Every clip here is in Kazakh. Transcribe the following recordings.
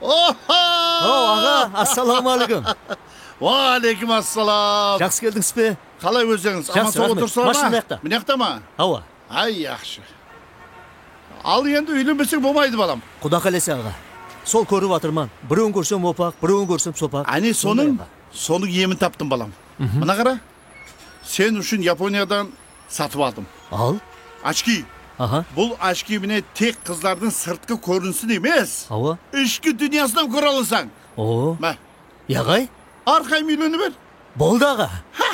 Аға, ассаламалейкум. Алейкум ассалам. Жақсы келдіңіз бе? Қалай өзіңіз? Аман-сау отырсыздар ма? Машина жақта. Мына жақта ма? Ава. Ай, яқшы. Ал енді үйленбесең болмайды балам. Құда қаласа аға. Сол көріп атырман. Біреуін көрсем опақ, біреуін көрсем сопақ. Әне соның емін таптым балам. Мына қара. Сен үшін Япониядан сатып алдым. Ал? Очки. Аха. Бұл очки міне тек қыздардың сыртқы көрінісін емес. Ава. Ішкі дүниясынан көре аласың. О. Мә. Яғай? Арқайым үйленіп бер. Болды аға.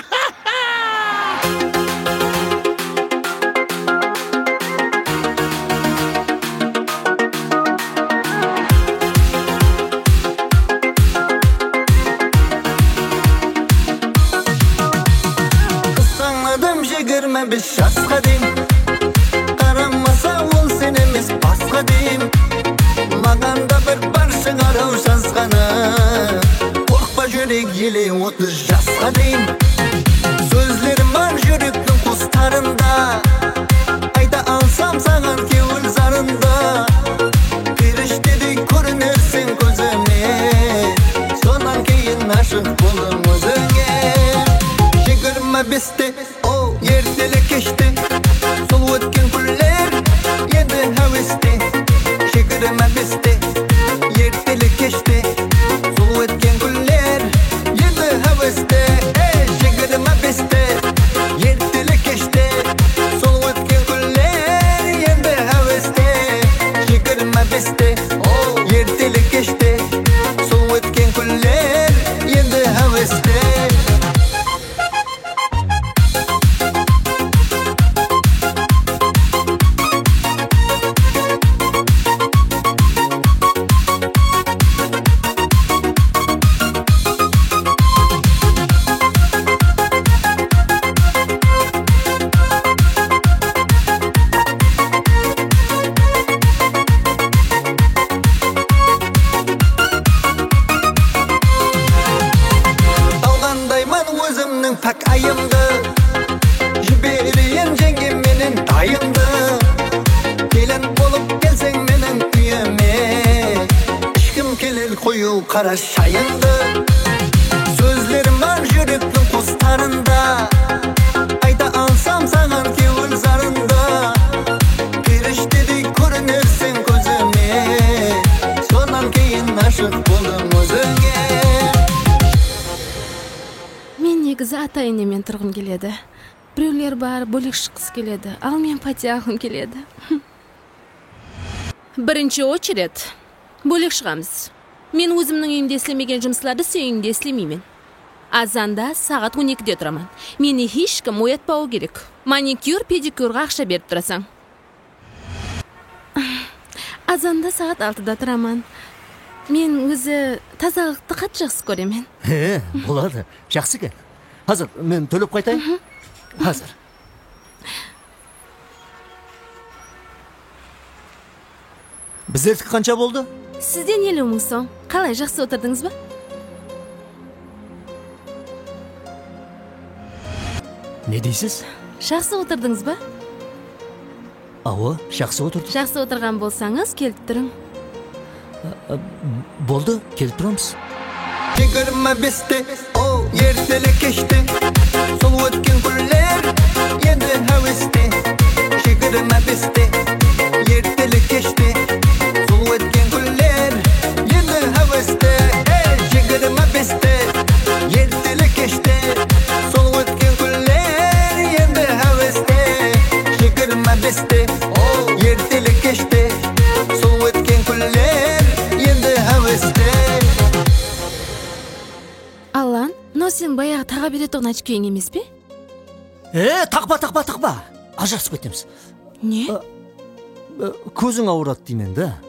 Қысаңладым 25 жасқа дейін, қарамаса ол сен емес басқа дейін. Маған да бір бар шығарау жазғаны, қорқпа жүрек еле 30 жасқа дейін. Сөздерім бар жүректің құстарында, айта алсам саған кеуіл зарында. Періштедей көрінерсің көзіме, сонан кейін ашық болдым өзіңе. 25-те, ертелі кеште, сол өткен күллер енді әуесте. 25-те, ертелі кеште, сол өткен күллер енді әуесте. 25-те, ертелі кеште, сол өткен күллер енді әуесте. 25-те, ертелі кеште, сол өткен күллер енді әуесте. Пәк айымды, жіберейін жеңгем менен дайымды. Келін болып келсең менің үйіме, ішкім келел қою қара шайынды. Сөздерім бар жүректің құстарында, айта алсам саған кеуіл зарында. Періштедей көрінерсің көзіме, сонан кейін ашық болдым өзіңе. Негізі ата-енемен тұрғым келеді. Біреулер бар, бөлек шыққысы келеді. Ал мен пәтер алғым келеді. Бірінші очеред бөлек шығамыз. Мен өзімнің үйімде істемеген жұмысларды сен үйіңде істемеймін. Азанда сағат 12-де тұрамын. Мені ешкім оятпауы керек. Маникюр, педикюрға ақша беріп тұрасың. Азанда сағат 6-да тұрамын. Мен өзі тазалықты қатты жақсы көремін. Болады. Жақсы ке. Hazır, мен төлеп қайтайын? Hazır. Біздердікі қанша болды? Сізден 50 мың соң. Қалай, жақсы отырдыңыз ба? Не дейсіз? Жақсы отырдыңыз ба? Ау, жақсы отырдым. Жақсы отырған болсаңыз, келіп тұрың. Болды, келіп тұрамыз. 25-те, ертелі кеште, сол өткен күллер енді әуесте. 25-те, ертелі кеште, сол өткен күллер енді әуесте. 25-те, ертелі кеште, сол өткен күллер енді әуесте. 25-те, ертелі кеште, сол өткен күллер енді әуесте. Аллан, но сен баяғы таға беретұғын очкең емес пе? Тақпа. Ажырасып кетеміз. Не? Көзің ауырады деймен да.